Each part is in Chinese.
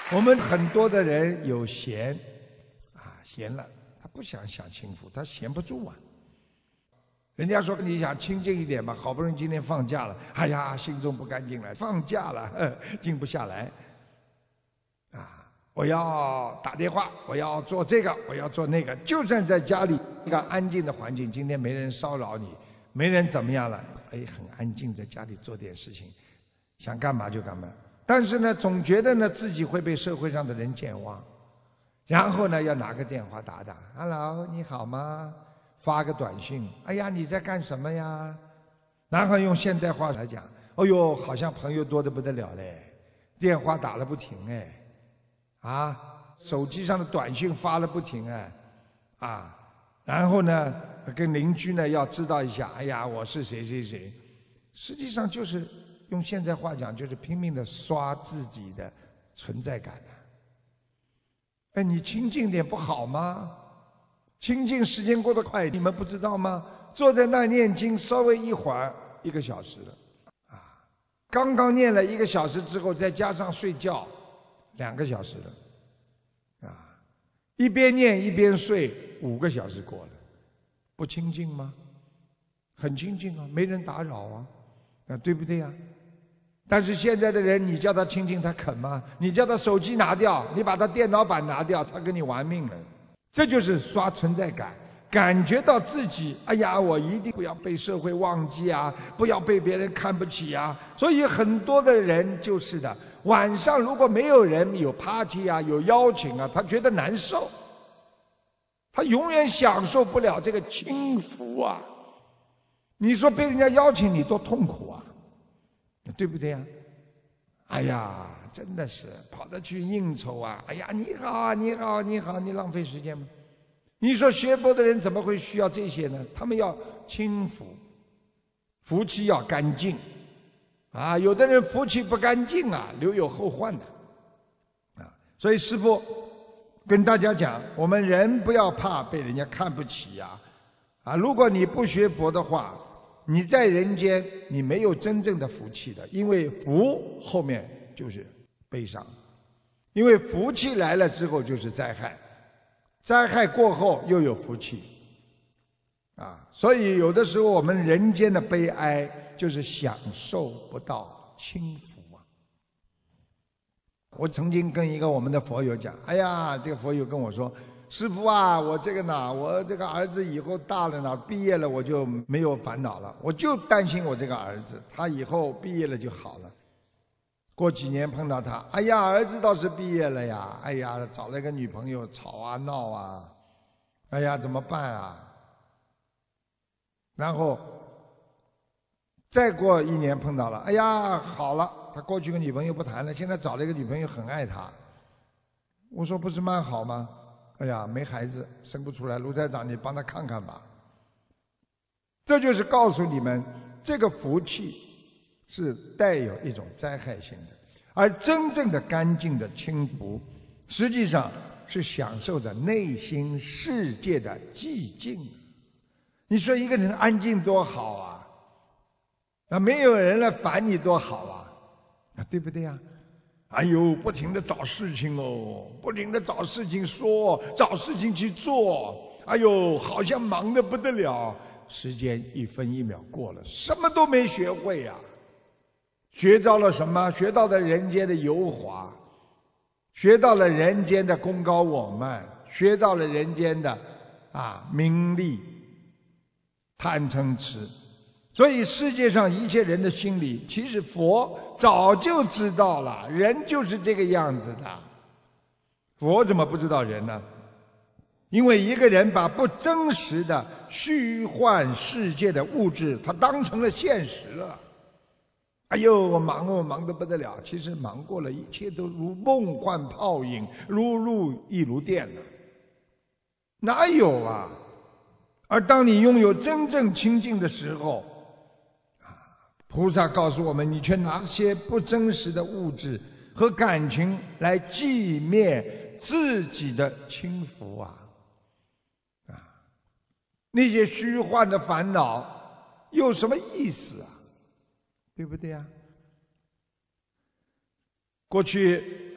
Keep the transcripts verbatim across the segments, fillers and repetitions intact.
我们很多的人有闲啊，闲了他不想享清福，他闲不住啊。人家说你想清静一点吧，好不容易今天放假了，哎呀，心中不干净了，放假了，呵静不下来啊！我要打电话，我要做这个，我要做那个。就算在家里一个安静的环境，今天没人骚扰你，没人怎么样了，哎，很安静，在家里做点事情，想干嘛就干嘛。但是呢，总觉得呢自己会被社会上的人健忘，然后呢要拿个电话打打 ，Hello， 你好吗？发个短信，哎呀，你在干什么呀？然后用现代话来讲，哎呦，好像朋友多得不得了嘞，电话打了不停哎，啊，手机上的短信发了不停哎，啊，然后呢，跟邻居呢要知道一下，哎呀，我是谁谁谁，实际上就是用现在话讲，就是拼命的刷自己的存在感啊。哎，你清静点不好吗？清静时间过得快，你们不知道吗？坐在那念经，稍微一会儿，一个小时了，啊，刚刚念了一个小时之后，再加上睡觉，两个小时了，啊，一边念一边睡，五个小时过了，不清静吗？很清静啊，没人打扰啊，啊，对不对呀？但是现在的人，你叫他清静，他肯吗？你叫他手机拿掉，你把他电脑版拿掉，他跟你玩命了。这就是刷存在感，感觉到自己，哎呀，我一定不要被社会忘记啊，不要被别人看不起啊。所以很多的人就是的，晚上如果没有人有 party 啊，有邀请啊，他觉得难受，他永远享受不了这个清福啊。你说被人家邀请你多痛苦啊，对不对呀？哎呀，真的是跑得去应酬啊！哎呀，你好啊，你好，你好，你浪费时间吗？你说学佛的人怎么会需要这些呢？他们要清福，福气要干净啊！有的人福气不干净啊，留有后患的啊！所以师父跟大家讲，我们人不要怕被人家看不起呀！啊，如果你不学佛的话，你在人间你没有真正的福气的，因为福后面就是悲伤，因为福气来了之后就是灾害，灾害过后又有福气啊！所以有的时候我们人间的悲哀就是享受不到清福啊！我曾经跟一个我们的佛友讲，哎呀，这个佛友跟我说，师父啊，我这个呢，我这个儿子以后大了呢，毕业了我就没有烦恼了，我就担心我这个儿子，他以后毕业了就好了。过几年碰到他，哎呀，儿子倒是毕业了呀，哎呀，找了一个女朋友，吵啊闹啊，哎呀，怎么办啊？然后再过一年碰到了，哎呀，好了，他过去跟女朋友不谈了，现在找了一个女朋友很爱他。我说不是蛮好吗？哎呀，没孩子，生不出来，卢台长你帮他看看吧。这就是告诉你们，这个福气是带有一种灾害性的，而真正的干净的清福，实际上是享受着内心世界的寂静。你说一个人安静多好啊，啊，没有人来烦你多好啊，啊，对不对呀？哎呦，不停地找事情哦，不停地找事情说，找事情去做，哎呦，好像忙得不得了。时间一分一秒过了，什么都没学会呀、啊。学到了什么？学到了人间的油滑，学到了人间的功高我慢，学到了人间的啊名利、贪嗔痴。所以世界上一切人的心理，其实佛早就知道了，人就是这个样子的。佛怎么不知道人呢？因为一个人把不真实的虚幻世界的物质，他当成了现实了。哎呦，我忙哦，忙得不得了。其实忙过了，一切都如梦幻泡影，如露亦如电了。哪有啊？而当你拥有真正清净的时候，菩萨告诉我们，你却拿些不真实的物质和感情来寂灭自己的轻浮啊！啊，那些虚幻的烦恼有什么意思啊？对不对啊？过去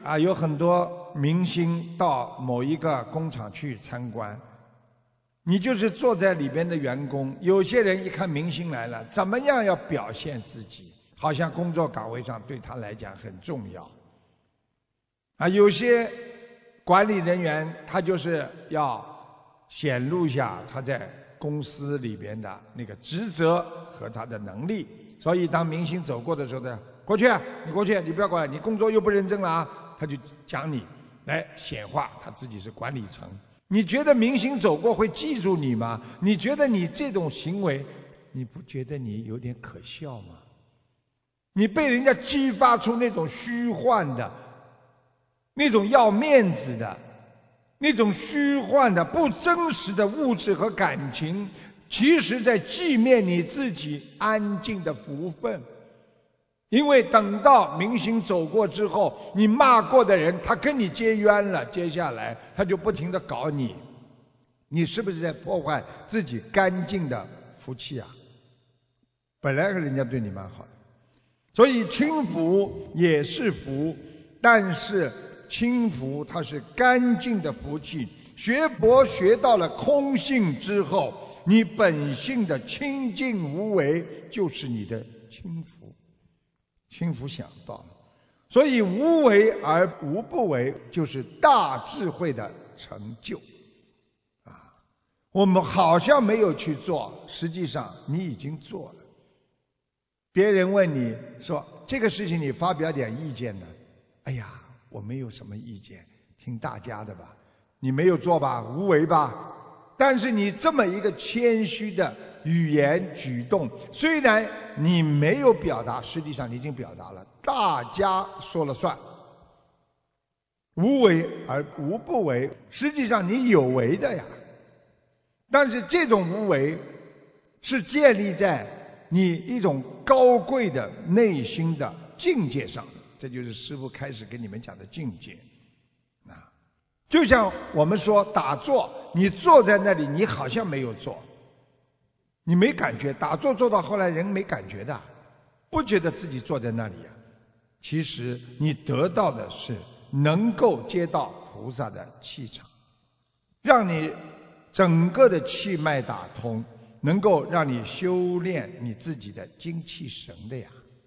啊，有很多明星到某一个工厂去参观，你就是坐在里边的员工，有些人一看明星来了，怎么样要表现自己，好像工作岗位上对他来讲很重要。啊，有些管理人员他就是要显露下他在公司里边的那个职责和他的能力，所以当明星走过的时候呢，过去，你过去，你不要过来，你工作又不认真了啊，他就讲你来显化他自己是管理层。你觉得明星走过会记住你吗？你觉得你这种行为，你不觉得你有点可笑吗？你被人家激发出那种虚幻的，那种要面子的，那种虚幻的不真实的物质和感情，其实在寂灭你自己安静的福分。因为等到明星走过之后，你骂过的人他跟你结冤了，接下来他就不停地搞你，你是不是在破坏自己干净的福气啊？本来人家对你蛮好的，所以轻浮也是福，但是轻浮它是干净的福气。学佛学到了空性之后，你本性的清净无为就是你的轻浮。轻浮想到了，所以无为而无不为就是大智慧的成就啊！我们好像没有去做，实际上你已经做了。别人问你说这个事情你发表点意见呢？哎呀，我没有什么意见，听大家的吧。你没有做吧，无为吧。但是你这么一个谦虚的语言举动，虽然你没有表达，实际上你已经表达了，大家说了算。无为而无不为，实际上你有为的呀。但是这种无为是建立在你一种高贵的内心的境界上，这就是师父开始跟你们讲的境界啊。就像我们说打坐，你坐在那里，你好像没有坐，你没感觉，打坐坐到后来人没感觉的，不觉得自己坐在那里啊。其实你得到的是能够接到菩萨的气场，让你整个的气脉打通，能够让你修炼你自己的精气神的呀。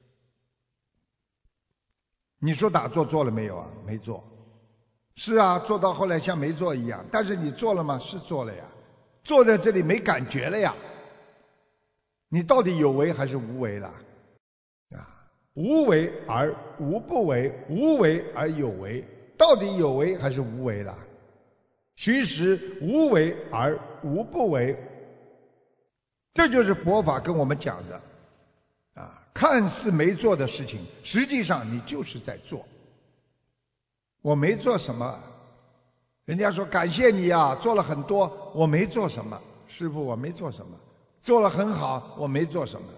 你说打坐做了没有啊？没做。是啊，做到后来像没做一样，但是你做了吗？是做了呀。坐在这里没感觉了呀。你到底有为还是无为了？啊，无为而无不为，无为而有为，到底有为还是无为了？其实无为而无不为，这就是佛法跟我们讲的啊，看似没做的事情，实际上你就是在做。我没做什么，人家说感谢你啊，做了很多，我没做什么，师父我没做什么，做了很好，我没做什么。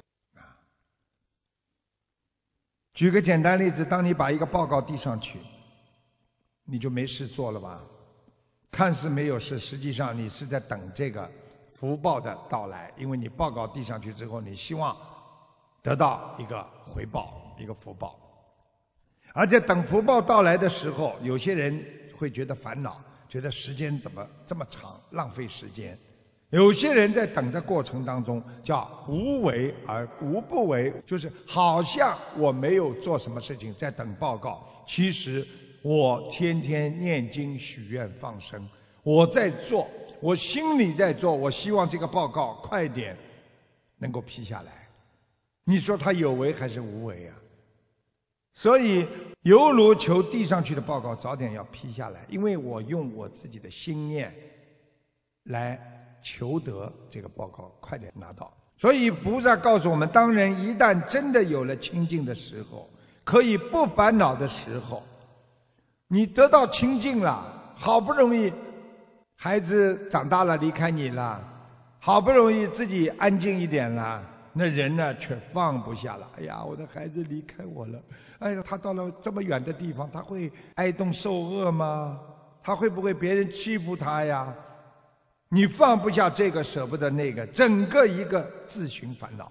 举个简单例子，当你把一个报告递上去，你就没事做了吧？看似没有事，实际上你是在等这个福报的到来，因为你报告递上去之后，你希望得到一个回报，一个福报。而在等福报到来的时候，有些人会觉得烦恼，觉得时间怎么这么长，浪费时间。有些人在等的过程当中叫无为而无不为，就是好像我没有做什么事情在等报告，其实我天天念经许愿放生，我在做，我心里在做，我希望这个报告快点能够批下来。你说他有为还是无为啊？所以犹如求递上去的报告早点要批下来，因为我用我自己的心念来求得这个报告快点拿到。所以菩萨告诉我们，当人一旦真的有了清净的时候，可以不烦恼的时候，你得到清净了，好不容易孩子长大了离开你了，好不容易自己安静一点了，那人呢却放不下了。哎呀，我的孩子离开我了，哎呀，他到了这么远的地方，他会挨冻受饿吗？他会不会别人欺负他呀？你放不下这个，舍不得那个，整个一个自寻烦恼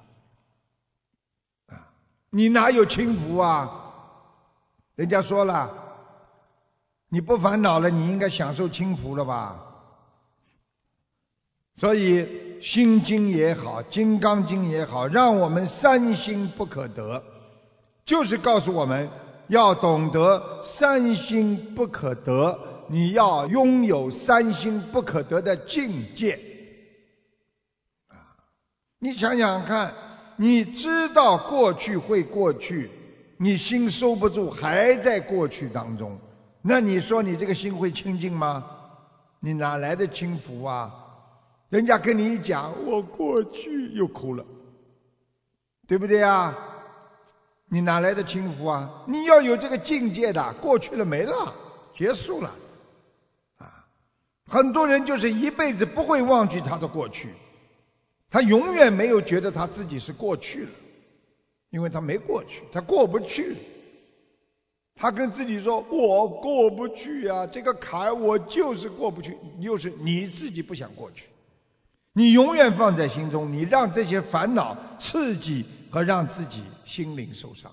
啊！你哪有轻浮啊？人家说了， 你不烦恼了，你应该享受清福了吧？所以心经也好，金刚经也好，让我们三心不可得，就是告诉我们要懂得三心不可得，你要拥有三心不可得的境界。你想想看，你知道过去会过去，你心收不住，还在过去当中，那你说你这个心会清净吗？你哪来的轻浮啊？人家跟你一讲，我过去又哭了，对不对啊？你哪来的轻浮啊？你要有这个境界的，过去了没了，结束了啊！很多人就是一辈子不会忘记他的过去，他永远没有觉得他自己是过去了，因为他没过去，他过不去。他跟自己说，我过不去啊，这个坎我就是过不去，就是你自己不想过去，你永远放在心中，你让这些烦恼刺激和让自己心灵受伤。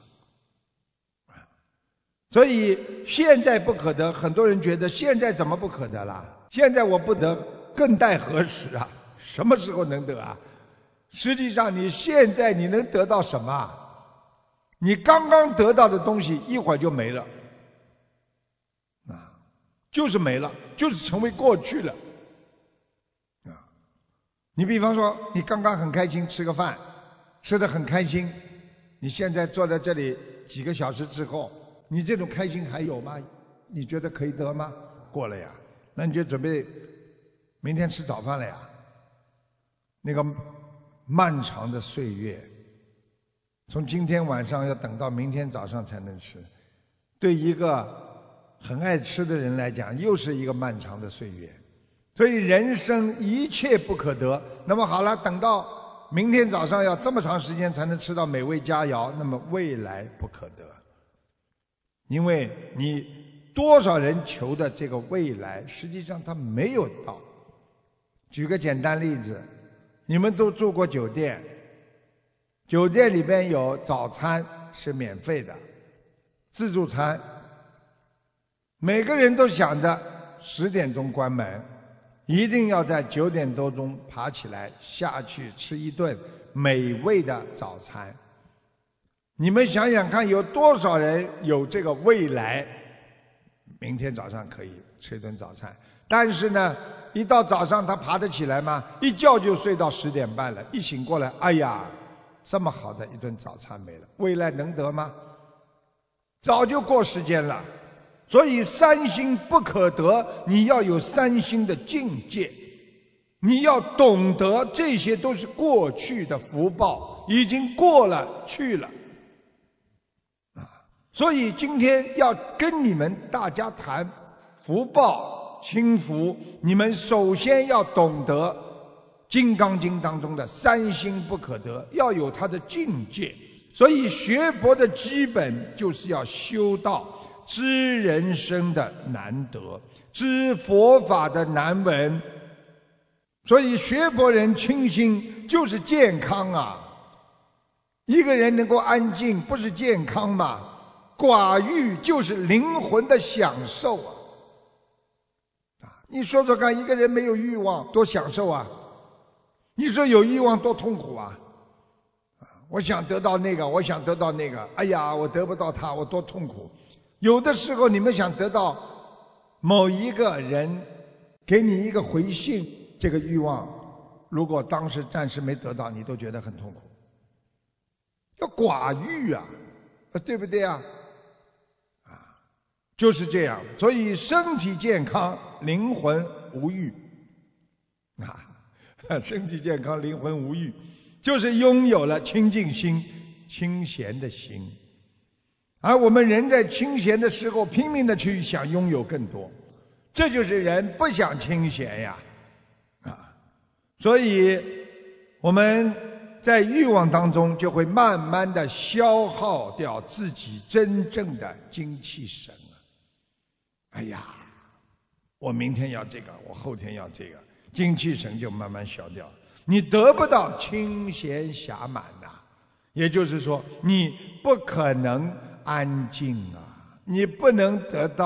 所以现在不可得，很多人觉得现在怎么不可得啦？现在我不得，更待何时啊？什么时候能得啊？实际上你现在你能得到什么？你刚刚得到的东西一会儿就没了啊，就是没了，就是成为过去了啊。你比方说你刚刚很开心吃个饭，吃得很开心，你现在坐在这里几个小时之后，你这种开心还有吗？你觉得可以得吗？过了呀，那你就准备明天吃早饭了呀。那个漫长的岁月，从今天晚上要等到明天早上才能吃，对一个很爱吃的人来讲，又是一个漫长的岁月。所以人生一切不可得。那么好了，等到明天早上要这么长时间才能吃到美味佳肴，那么未来不可得。因为你多少人求的这个未来，实际上它没有到。举个简单例子，你们都住过酒店，酒店里边有早餐是免费的，自助餐，每个人都想着十点钟关门，一定要在九点多钟爬起来下去吃一顿美味的早餐。你们想想看，有多少人有这个未来，明天早上可以吃一顿早餐，但是呢一到早上他爬得起来吗？一觉就睡到十点半了，一醒过来，哎呀，这么好的一顿早餐没了，未来能得吗？早就过时间了。所以三心不可得，你要有三心的境界，你要懂得这些都是过去的福报，已经过了去了啊。所以今天要跟你们大家谈福报轻福，你们首先要懂得金刚经当中的三心不可得，要有它的境界。所以学佛的基本就是要修道，知人生的难得，知佛法的难闻。所以学佛人清心就是健康啊。一个人能够安静不是健康吗？寡欲就是灵魂的享受啊！你说说看，一个人没有欲望多享受啊？你说有欲望多痛苦啊？我想得到那个，我想得到那个，哎呀，我得不到他，我多痛苦。有的时候你们想得到某一个人给你一个回信，这个欲望如果当时暂时没得到，你都觉得很痛苦。要寡欲啊，对不对啊？啊，就是这样。所以身体健康，灵魂无欲啊，身体健康，灵魂无欲，就是拥有了清净心，清闲的心。而我们人在清闲的时候拼命的去想拥有更多，这就是人不想清闲呀啊！所以我们在欲望当中就会慢慢的消耗掉自己真正的精气神啊！哎呀，我明天要这个，我后天要这个，精气神就慢慢消掉，你得不到清闲暇满呐、啊。也就是说，你不可能安静啊，你不能得到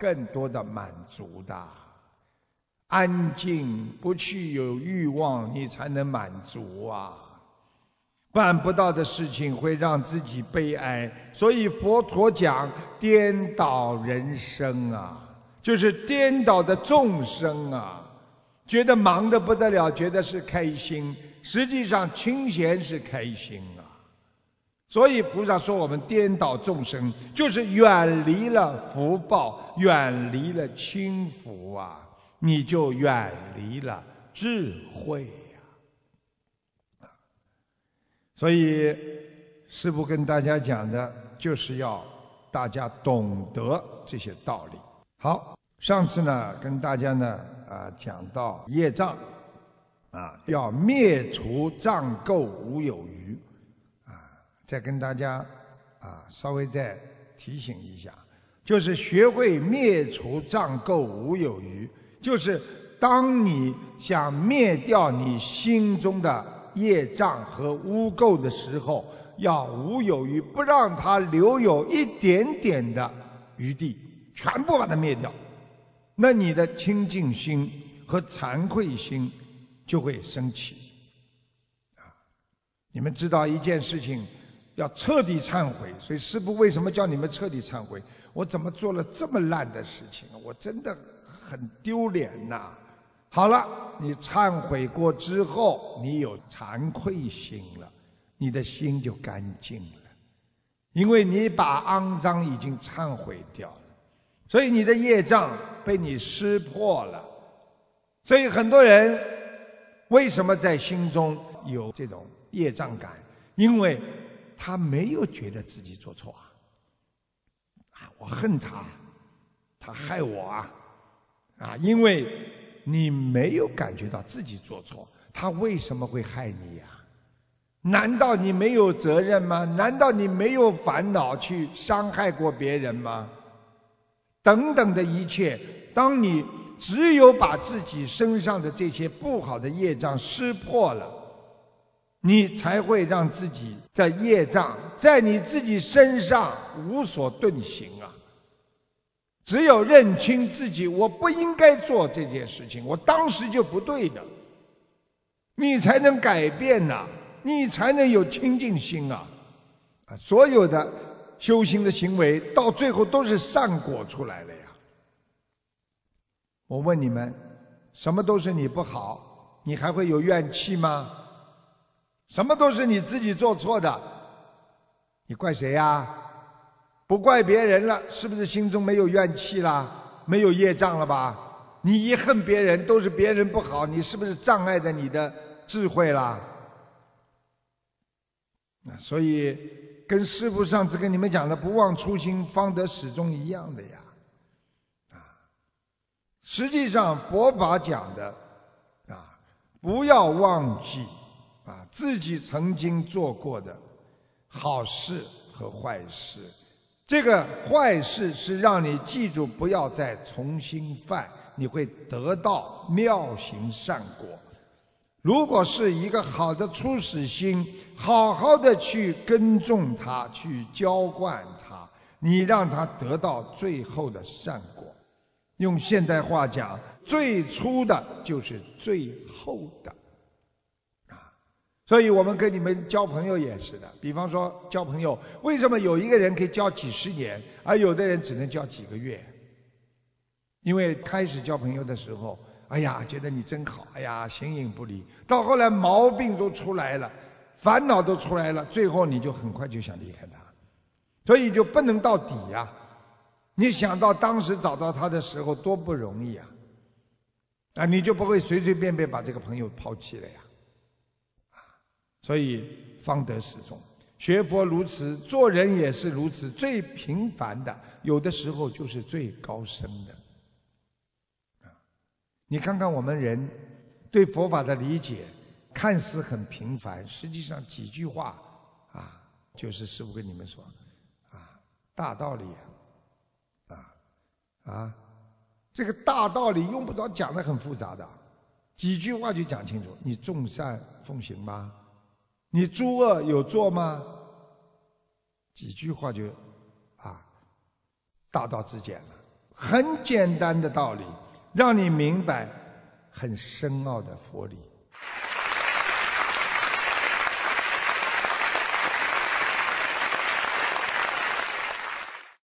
更多的满足的。安静，不去有欲望，你才能满足啊。办不到的事情会让自己悲哀，所以佛陀讲颠倒人生啊，就是颠倒的众生啊，觉得忙得不得了，觉得是开心，实际上清闲是开心啊。所以菩萨说我们颠倒众生，就是远离了福报，远离了轻福啊，你就远离了智慧呀。所以师父跟大家讲的就是要大家懂得这些道理。好，上次呢跟大家呢啊讲到业障啊，要灭除障垢无有余啊，再跟大家啊稍微再提醒一下，就是学会灭除障垢无有余，就是当你想灭掉你心中的业障和污垢的时候，要无有余，不让它留有一点点的余地，全部把它灭掉。那你的清净心和惭愧心就会升起。你们知道一件事情要彻底忏悔，所以师父为什么叫你们彻底忏悔？我怎么做了这么烂的事情？我真的很丢脸呐！好了，你忏悔过之后，你有惭愧心了，你的心就干净了，因为你把肮脏已经忏悔掉了，所以你的业障被你识破了。所以很多人为什么在心中有这种业障感？因为他没有觉得自己做错啊，我恨他，他害我啊，啊，因为你没有感觉到自己做错，他为什么会害你呀？难道你没有责任吗？难道你没有烦恼去伤害过别人吗？等等的一切，当你只有把自己身上的这些不好的业障识破了，你才会让自己的业障在你自己身上无所遁形啊！只有认清自己，我不应该做这件事情，我当时就不对的，你才能改变啊，你才能有清净心啊！啊，所有的修行的行为到最后都是善果出来了呀。我问你们，什么都是你不好，你还会有怨气吗？什么都是你自己做错的，你怪谁呀？不怪别人了，是不是心中没有怨气啦？没有业障了吧？你一恨别人，都是别人不好，你是不是障碍着你的智慧啦？所以跟师父上次跟你们讲的不忘初心方得始终一样的呀。实际上佛法讲的啊，不要忘记啊自己曾经做过的好事和坏事。这个坏事是让你记住不要再重新犯，你会得到妙行善果。如果是一个好的初始心，好好的去耕种它，去浇灌它，你让它得到最后的善果。用现代话讲，最初的就是最后的啊！所以我们跟你们交朋友也是的，比方说交朋友，为什么有一个人可以交几十年，而有的人只能交几个月？因为开始交朋友的时候，哎呀，觉得你真好，哎呀，形影不离，到后来毛病都出来了，烦恼都出来了，最后你就很快就想离开他，所以就不能到底呀。你想到当时找到他的时候多不容易啊，啊，你就不会随随便便把这个朋友抛弃了呀，啊，所以方得始终。学佛如此，做人也是如此，最平凡的，有的时候就是最高深的。啊，你看看我们人对佛法的理解，看似很平凡，实际上几句话啊，就是师父跟你们说，啊，大道理啊。啊，这个大道理用不着讲得很复杂的，几句话就讲清楚。你众善奉行吗？你诸恶有做吗？几句话就啊，大道至简了。 很简单的道理，让你明白很深奥的佛理。